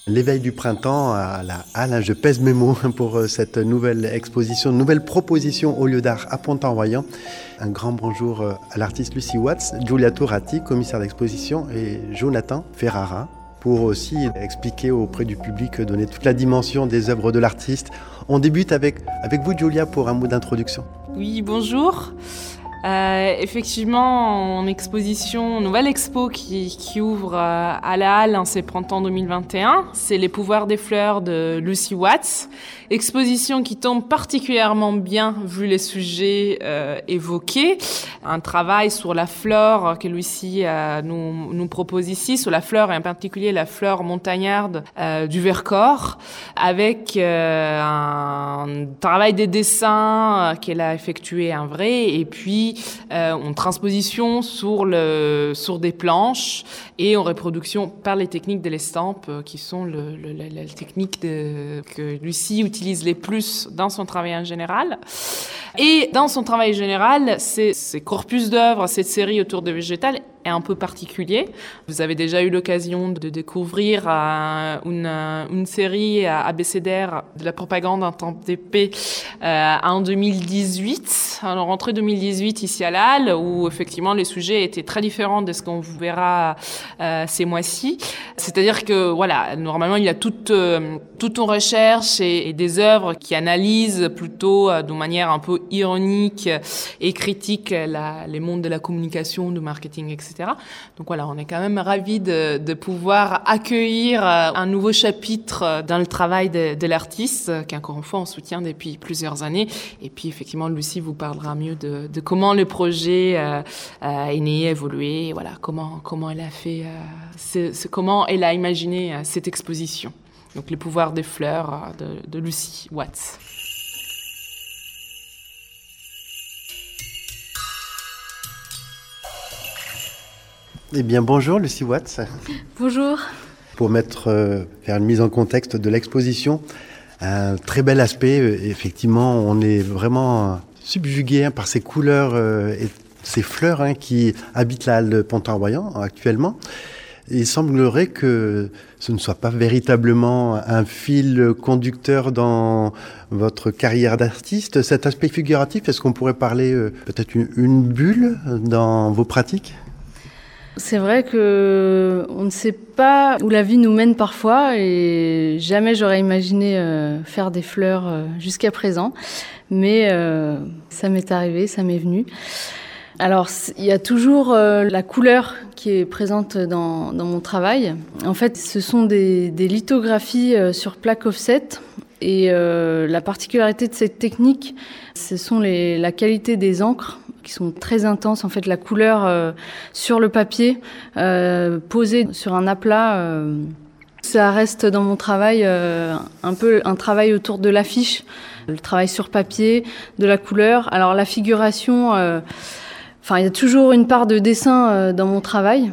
L'éveil du printemps à la halle, je pèse mes mots pour cette nouvelle exposition, nouvelle proposition au lieu d'art à Pont-en-Royan. Un grand bonjour à l'artiste Lucy Watts, Giulia Turati, commissaire d'exposition, et Jonathan Ferrara, pour aussi expliquer auprès du public, donner toute la dimension des œuvres de l'artiste. On débute avec vous, Giulia, pour un mot d'introduction. Oui, bonjour. Effectivement, en exposition, nouvelle expo qui ouvre à la Halle en ce printemps 2021, c'est Les pouvoirs des fleurs de Lucy Watts. Exposition qui tombe particulièrement bien vu les sujets évoqués. Un travail sur la fleur que Lucy nous propose ici, sur la fleur et en particulier la fleur montagnarde du Vercors, avec un travail des dessins qu'elle a effectué en vrai et puis en transposition sur des planches et en reproduction par les techniques de l'estampe qui sont la technique que Lucy utilise les plus dans son travail en général. Et dans son travail général, ces corpus d'œuvres, cette série autour de végétal est un peu particulier. Vous avez déjà eu l'occasion de découvrir une série abécédaire de la propagande en temps d'épée en 2018, en rentrée 2018 ici à la Halle, où effectivement les sujets étaient très différents de ce qu'on vous verra ces mois-ci. C'est-à-dire que voilà, normalement il y a toute une recherche et des œuvres qui analysent plutôt de manière un peu ironique et critique les mondes de la communication, du marketing, etc. Donc voilà, on est quand même ravis de pouvoir accueillir un nouveau chapitre dans le travail de l'artiste, qu'encore une fois on soutient depuis plusieurs années. Et puis effectivement, Lucy vous parlera mieux de comment le projet est né, évolué, voilà, comment elle a fait, comment elle a imaginé cette exposition. Donc les pouvoirs des fleurs de Lucy Watts. Eh bien, bonjour Lucy Watts. Bonjour. Pour faire une mise en contexte de l'exposition, un très bel aspect. Effectivement, on est vraiment subjugué par ces couleurs et ces fleurs qui habitent la halle de Pont-en-Royan actuellement. Il semblerait que ce ne soit pas véritablement un fil conducteur dans votre carrière d'artiste. Cet aspect figuratif, est-ce qu'on pourrait parler peut-être une bulle dans vos pratiques ? C'est vrai que on ne sait pas où la vie nous mène parfois et jamais j'aurais imaginé faire des fleurs jusqu'à présent. Mais ça m'est arrivé, ça m'est venu. Alors, il y a toujours la couleur qui est présente dans mon travail. En fait, ce sont des lithographies sur plaque offset. Et la particularité de cette technique, ce sont la qualité des encres qui sont très intenses. En fait, la couleur sur le papier, posée sur un aplat, ça reste dans mon travail un peu un travail autour de l'affiche, le travail sur papier, de la couleur. Alors la figuration, il y a toujours une part de dessin dans mon travail.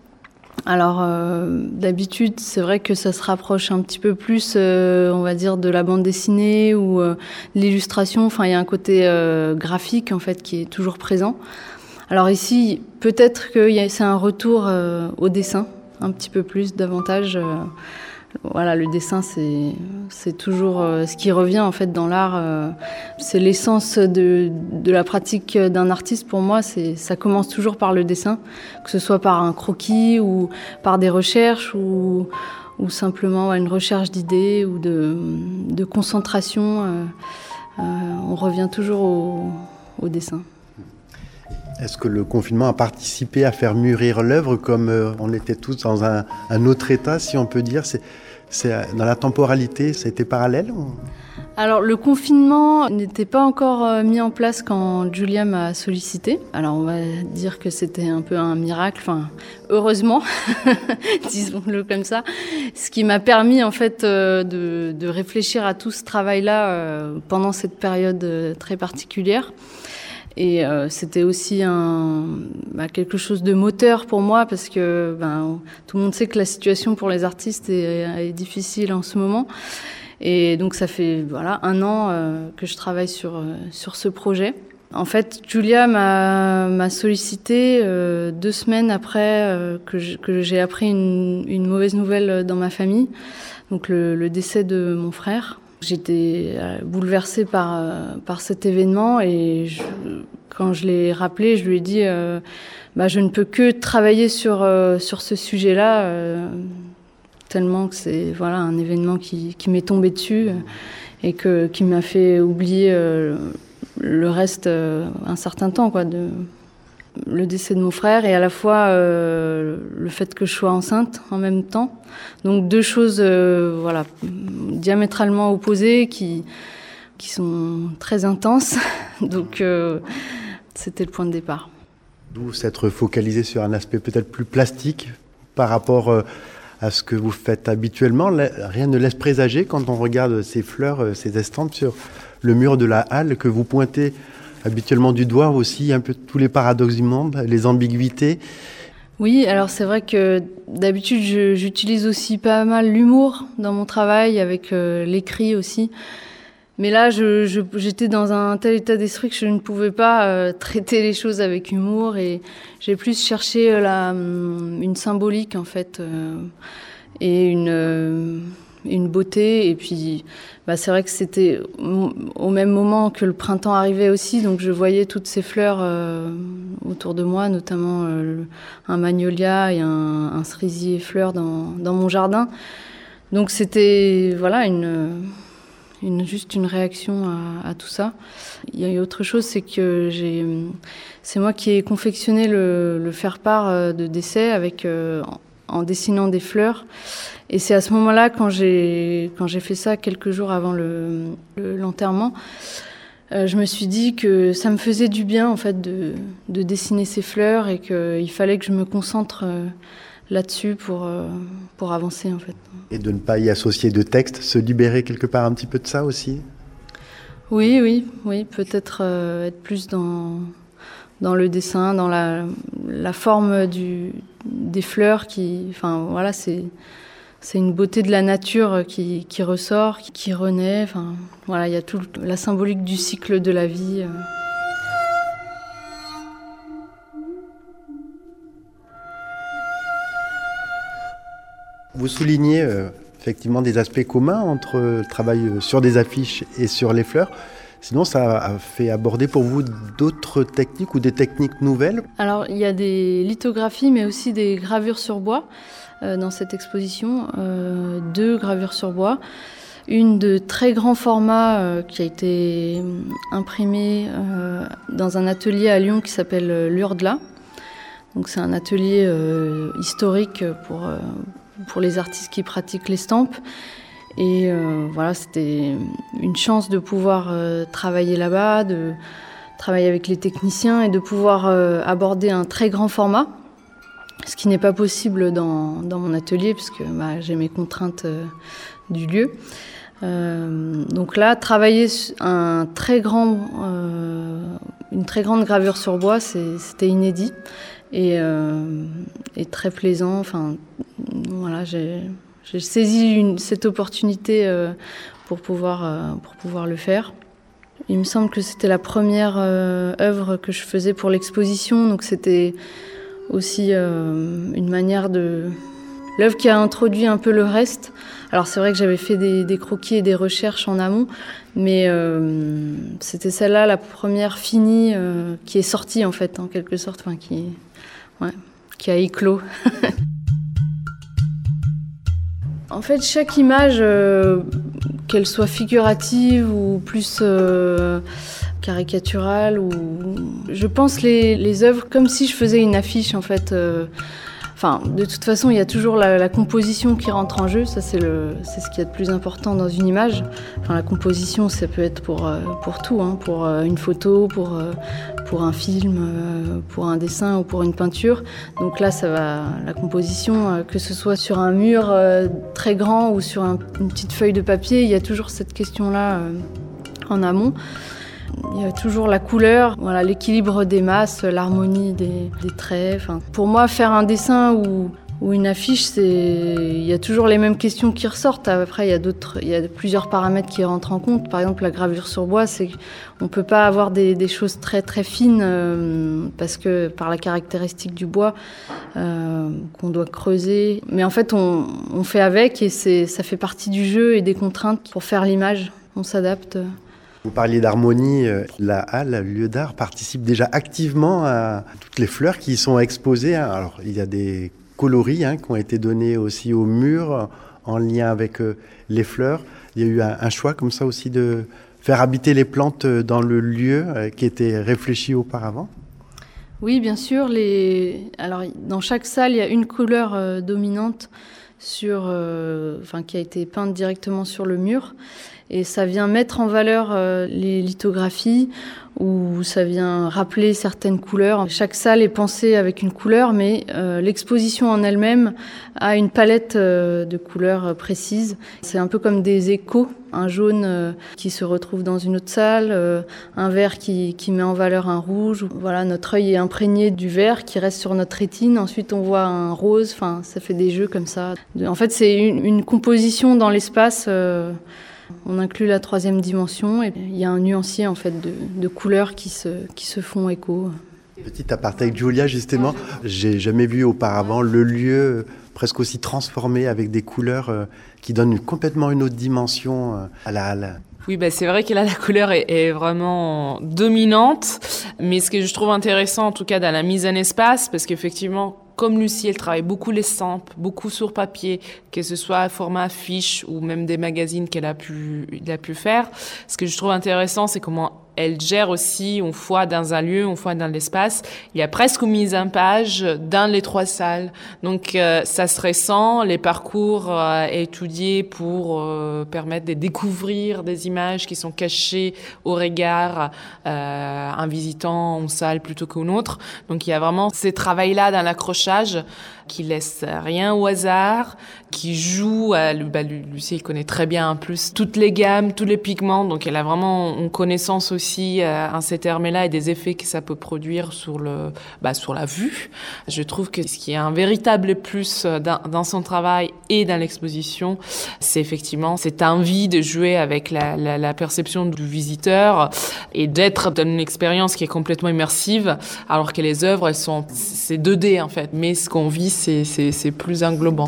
Alors, d'habitude, c'est vrai que ça se rapproche un petit peu plus, on va dire, de la bande dessinée ou l'illustration. Enfin, il y a un côté graphique, en fait, qui est toujours présent. Alors ici, peut-être que c'est un retour au dessin, un petit peu plus, davantage. Voilà, le dessin, c'est toujours ce qui revient, en fait, dans l'art. C'est l'essence de la pratique d'un artiste. Pour moi, ça commence toujours par le dessin, que ce soit par un croquis ou par des recherches ou simplement une recherche d'idées ou de concentration. On revient toujours au dessin. Est-ce que le confinement a participé à faire mûrir l'œuvre comme on était tous dans un autre état, si on peut dire ? C'est dans la temporalité, ça a été parallèle ou... Alors, le confinement n'était pas encore mis en place quand Giulia m'a sollicité. Alors, on va dire que c'était un peu un miracle, heureusement, disons-le comme ça. Ce qui m'a permis, en fait, de réfléchir à tout ce travail-là pendant cette période très particulière. Et c'était aussi quelque chose de moteur pour moi parce que tout le monde sait que la situation pour les artistes est difficile en ce moment. Et donc ça fait 1 an que je travaille sur ce projet. En fait, Julia m'a sollicité 2 semaines après que j'ai appris une mauvaise nouvelle dans ma famille, donc le décès de mon frère. J'étais bouleversée par cet événement et quand je l'ai rappelé, je lui ai dit je ne peux que travailler sur ce sujet-là, tellement que c'est un événement qui m'est tombé dessus et qui m'a fait oublier le reste un certain temps, le décès de mon frère et à la fois le fait que je sois enceinte en même temps. Donc 2 choses diamétralement opposées qui sont très intenses. Donc c'était le point de départ. D'où s'être focalisé sur un aspect peut-être plus plastique par rapport à ce que vous faites habituellement. Rien ne laisse présager quand on regarde ces fleurs, ces estampes sur le mur de la halle que vous pointez habituellement du doigt aussi, un peu tous les paradoxes du monde, les ambiguïtés. Oui, alors c'est vrai que d'habitude j'utilise aussi pas mal l'humour dans mon travail, avec l'écrit aussi. Mais là, j'étais dans un tel état d'esprit que je ne pouvais pas traiter les choses avec humour et j'ai plus cherché une symbolique en fait et une beauté. Et puis, c'est vrai que c'était au même moment que le printemps arrivait aussi, donc je voyais toutes ces fleurs autour de moi, notamment un magnolia et un cerisier fleurs dans mon jardin. Donc c'était juste une réaction à tout ça. Il y a eu autre chose, c'est que c'est moi qui ai confectionné le faire-part de décès en dessinant des fleurs. Et c'est à ce moment-là, quand j'ai fait ça quelques jours avant l'enterrement, je me suis dit que ça me faisait du bien en fait de dessiner ces fleurs et qu'il fallait que je me concentre là-dessus pour avancer en fait. Et de ne pas y associer de texte, se libérer quelque part un petit peu de ça aussi ? Oui, peut-être être plus dans le dessin, dans la forme des fleurs c'est une beauté de la nature qui ressort, qui renaît. Il y a toute la symbolique du cycle de la vie. Vous soulignez effectivement des aspects communs entre le travail sur des affiches et sur les fleurs. Sinon, ça a fait aborder pour vous d'autres techniques ou des techniques nouvelles ? Alors, il y a des lithographies, mais aussi des gravures sur bois dans cette exposition. 2 gravures sur bois. Une de très grand format qui a été imprimée dans un atelier à Lyon qui s'appelle l'Urdla. Donc, c'est un atelier historique pour les artistes qui pratiquent l'estampe. Et c'était une chance de pouvoir travailler là-bas, de travailler avec les techniciens et de pouvoir aborder un très grand format, ce qui n'est pas possible dans mon atelier puisque j'ai mes contraintes du lieu. Donc là, travailler une très grande gravure sur bois, c'était inédit et très plaisant. J'ai saisi cette opportunité pour pouvoir le faire. Il me semble que c'était la première œuvre que je faisais pour l'exposition, donc c'était aussi une manière l'œuvre qui a introduit un peu le reste. Alors c'est vrai que j'avais fait des croquis et des recherches en amont, mais c'était celle-là, la première finie, qui est sortie en fait, en quelque sorte, qui a éclos. En fait, chaque image, qu'elle soit figurative ou plus caricaturale, je pense les œuvres comme si je faisais une affiche en fait. De toute façon, il y a toujours la composition qui rentre en jeu. Ça, c'est ce qu'il y a de plus important dans une image. La composition, ça peut être pour tout, pour une photo, pour un film, pour un dessin ou pour une peinture. Donc là, ça va, la composition, que ce soit sur un mur très grand ou sur une petite feuille de papier, il y a toujours cette question-là en amont. Il y a toujours la couleur, l'équilibre des masses, l'harmonie des traits. Pour moi, faire un dessin où Ou une affiche, il y a toujours les mêmes questions qui ressortent. Après, il y a plusieurs paramètres qui rentrent en compte. Par exemple, la gravure sur bois, c'est qu'on ne peut pas avoir des choses très très fines parce que par la caractéristique du bois qu'on doit creuser. Mais en fait, on fait avec et ça fait partie du jeu et des contraintes pour faire l'image. On s'adapte. Vous parliez d'harmonie, la halle, le lieu d'art, participe déjà activement à toutes les fleurs qui y sont exposées. Alors, il y a des coloris qui ont été donnés aussi au mur en lien avec les fleurs. Il y a eu un choix comme ça aussi de faire habiter les plantes dans le lieu qui était réfléchi auparavant. Oui, bien sûr. Alors, dans chaque salle, il y a une couleur dominante qui a été peinte directement sur le mur. Et ça vient mettre en valeur les lithographies ou ça vient rappeler certaines couleurs. Chaque salle est pensée avec une couleur, mais l'exposition en elle-même a une palette de couleurs précises. C'est un peu comme des échos. Un jaune qui se retrouve dans une autre salle, un vert qui met en valeur un rouge. Voilà, notre œil est imprégné du vert qui reste sur notre rétine. Ensuite, on voit un rose. Enfin, ça fait des jeux comme ça. En fait, c'est une composition dans l'espace. On inclut la troisième dimension et il y a un nuancier en fait de couleurs qui se font écho. Petit aparté avec Julia justement, j'ai jamais vu auparavant le lieu presque aussi transformé avec des couleurs qui donnent complètement une autre dimension à la halle. Oui, c'est vrai que là, la couleur est vraiment dominante. Mais ce que je trouve intéressant, en tout cas, dans la mise en espace, parce qu'effectivement, comme Lucie, elle travaille beaucoup l'estampe, beaucoup sur papier, que ce soit format affiche ou même des magazines qu'elle a pu faire. Ce que je trouve intéressant, c'est comment elle gère aussi, une fois dans un lieu, une fois dans l'espace. Il y a presque une mise en page dans les 3 salles. Donc, ça se ressent, les parcours étudiés pour permettre de découvrir des images qui sont cachées au regard en visitant une salle plutôt qu'une autre. Donc, il y a vraiment ce travail-là dans l'accrochage qui laisse rien au hasard, qui joue. Lucie, elle connaît très bien en plus toutes les gammes, tous les pigments, donc elle a vraiment une connaissance aussi en ces termes-là et des effets que ça peut produire sur la vue. Je trouve que ce qui est un véritable plus dans son travail et dans l'exposition, c'est effectivement cette envie de jouer avec la perception du visiteur et d'être dans une expérience qui est complètement immersive, alors que les œuvres, c'est 2D en fait, mais ce qu'on vit, c'est plus englobant.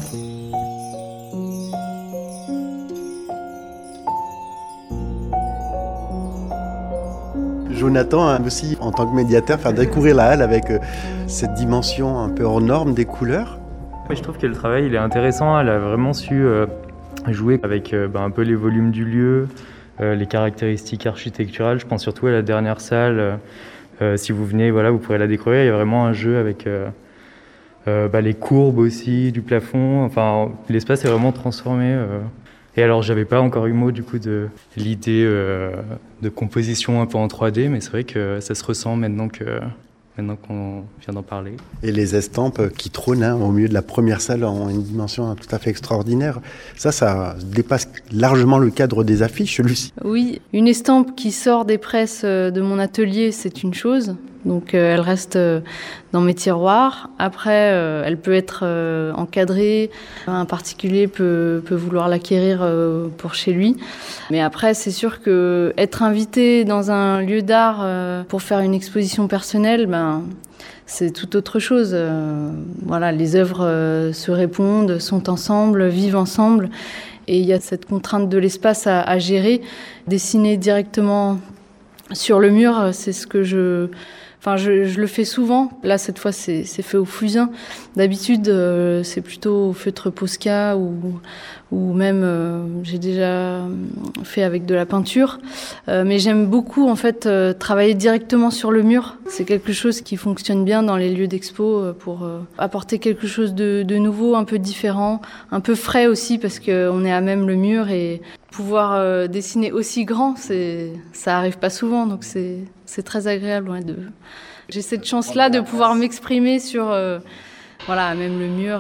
Jonathan, aussi en tant que médiateur, faire découvrir la halle avec cette dimension un peu hors norme des couleurs. Je trouve que le travail il est intéressant, elle a vraiment su jouer avec un peu les volumes du lieu, les caractéristiques architecturales. Je pense surtout à la dernière salle. Si vous venez, vous pourrez la découvrir. Il y a vraiment un jeu avec les courbes aussi du plafond. Enfin, l'espace est vraiment transformé. Et alors, j'avais pas encore eu mot du coup de l'idée de composition un peu en 3D, mais c'est vrai que ça se ressent maintenant qu'on vient d'en parler. Et les estampes qui trônent au milieu de la première salle ont une dimension tout à fait extraordinaire. Ça dépasse largement le cadre des affiches, Lucie. Oui, une estampe qui sort des presses de mon atelier, c'est une chose. Donc elle reste dans mes tiroirs. Après, elle peut être encadrée. Un particulier peut vouloir l'acquérir pour chez lui. Mais après, c'est sûr que être invité dans un lieu d'art pour faire une exposition personnelle, c'est tout autre chose. Les œuvres se répondent, sont ensemble, vivent ensemble. Et il y a cette contrainte de l'espace à gérer. Dessiner directement sur le mur, c'est ce que je le fais souvent. Là, cette fois, c'est fait au fusain. D'habitude, c'est plutôt au feutre Posca ou même j'ai déjà fait avec de la peinture. Mais j'aime beaucoup, en fait, travailler directement sur le mur. C'est quelque chose qui fonctionne bien dans les lieux d'expo pour apporter quelque chose de nouveau, un peu différent, un peu frais aussi, parce qu'on est à même le mur et pouvoir dessiner aussi grand, ça arrive pas souvent, donc c'est très agréable. J'ai cette chance-là de pouvoir m'exprimer sur même le mur.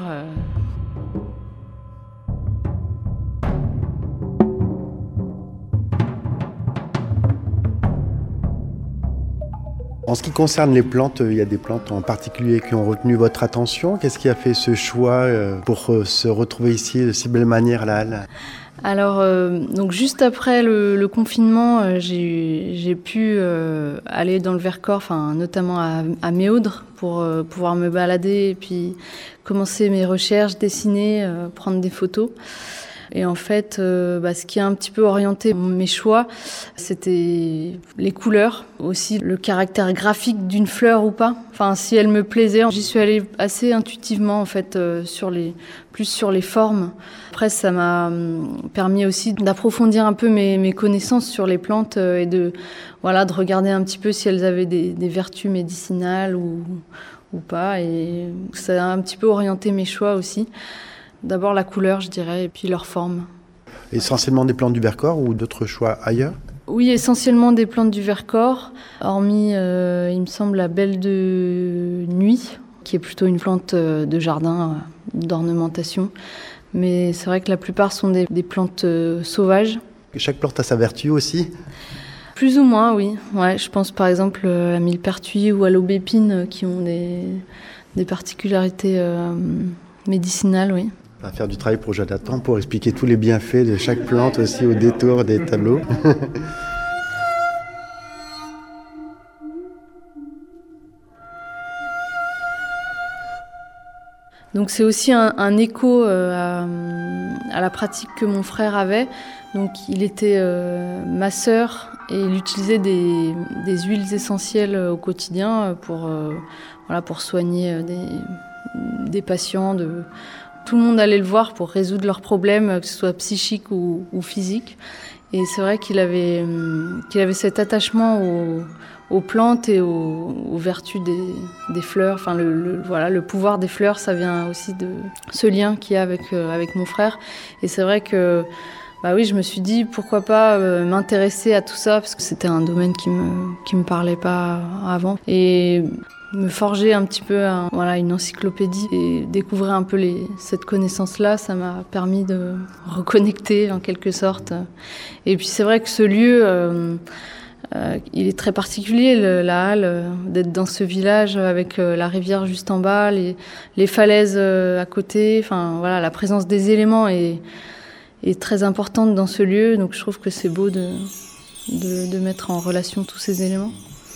En ce qui concerne les plantes, il y a des plantes en particulier qui ont retenu votre attention. Qu'est-ce qui a fait ce choix pour se retrouver ici de si belle manière à la Halle ? Alors, donc juste après le confinement, j'ai pu aller dans le Vercors, notamment à Méaudre, pour pouvoir me balader et puis commencer mes recherches, dessiner, prendre des photos. Et en fait, ce qui a un petit peu orienté mes choix, c'était les couleurs, aussi le caractère graphique d'une fleur ou pas. Enfin, si elle me plaisait, j'y suis allée assez intuitivement en fait, plus sur les formes. Après, ça m'a permis aussi d'approfondir un peu mes connaissances sur les plantes et de regarder un petit peu si elles avaient des vertus médicinales ou pas. Et ça a un petit peu orienté mes choix aussi. D'abord la couleur, je dirais, et puis leur forme. Essentiellement des plantes du Vercors ou d'autres choix ailleurs ? Oui, essentiellement des plantes du Vercors, hormis, il me semble, la belle de nuit, qui est plutôt une plante de jardin, d'ornementation. Mais c'est vrai que la plupart sont des plantes sauvages. Chaque plante a sa vertu aussi ? Plus ou moins, oui. Ouais, je pense par exemple à millepertuis ou à l'aubépine qui ont des particularités médicinales, oui. On va faire du travail pour Jonathan pour expliquer tous les bienfaits de chaque plante aussi au détour des tableaux. Donc c'est aussi un écho à la pratique que mon frère avait. Donc il était masseur et il utilisait des huiles essentielles au quotidien pour soigner des patients. Tout le monde allait le voir pour résoudre leurs problèmes, que ce soit psychique ou physique. Et c'est vrai qu'il avait cet attachement aux plantes et aux vertus des fleurs. Enfin, le pouvoir des fleurs, ça vient aussi de ce lien qu'il y a avec mon frère. Et c'est vrai que, je me suis dit pourquoi pas m'intéresser à tout ça, parce que c'était un domaine qui me parlait pas avant. Et me forger un petit peu une encyclopédie et découvrir un peu cette connaissance-là, ça m'a permis de reconnecter en quelque sorte. Et puis c'est vrai que ce lieu, il est très particulier, la Halle, d'être dans ce village avec la rivière juste en bas, les falaises à côté. Enfin voilà, la présence des éléments est très importante dans ce lieu, donc je trouve que c'est beau de mettre en relation tous ces éléments.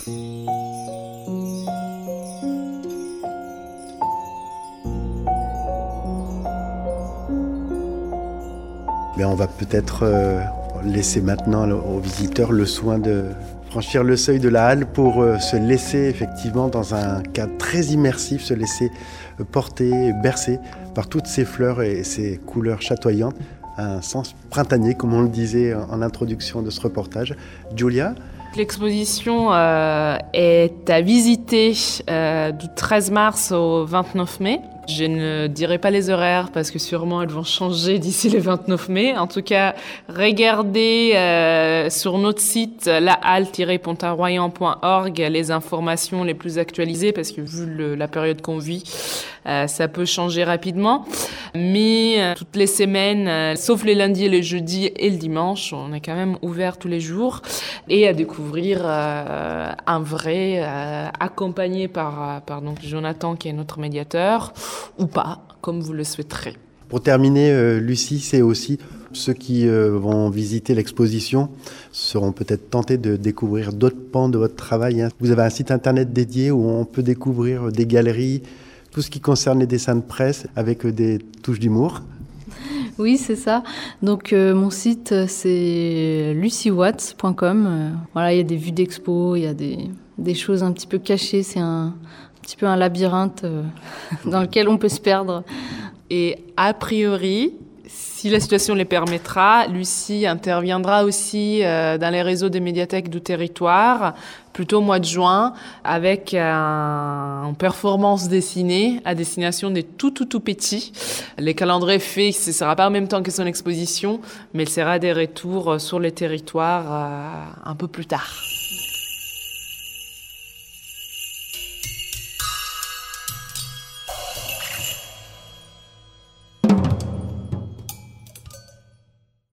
On va peut-être laisser maintenant aux visiteurs le soin de franchir le seuil de la Halle pour se laisser effectivement dans un cadre très immersif, se laisser porter, bercer par toutes ces fleurs et ces couleurs chatoyantes. Un sens printanier, comme on le disait en introduction de ce reportage. Julia ? L'exposition est à visiter du 13 mars au 29 mai. Je ne dirai pas les horaires parce que sûrement elles vont changer d'ici le 29 mai. En tout cas, regardez sur notre site lahalle-pontarroyan.org les informations les plus actualisées parce que vu la période qu'on vit, ça peut changer rapidement. Mais toutes les semaines, sauf les lundis et les jeudis et le dimanche, on est quand même ouvert tous les jours et à découvrir un vrai accompagné par donc Jonathan qui est notre médiateur ou pas, comme vous le souhaiterez. Pour terminer, Lucie, c'est aussi ceux qui vont visiter l'exposition seront peut-être tentés de découvrir d'autres pans de votre travail. Vous avez un site internet dédié où on peut découvrir des galeries, tout ce qui concerne les dessins de presse avec des touches d'humour. Oui, c'est ça. Donc mon site, c'est luciewatts.com. Il y a des vues d'expo, il y a des choses un petit peu cachées. C'est un petit peu un labyrinthe dans lequel on peut se perdre. Et a priori, si la situation les permettra, Lucie interviendra aussi dans les réseaux des médiathèques du territoire, plutôt au mois de juin, avec une performance dessinée à destination des tout petits. Les calendriers faits, ce ne sera pas en même temps que son exposition, mais il sera des retours sur les territoires un peu plus tard.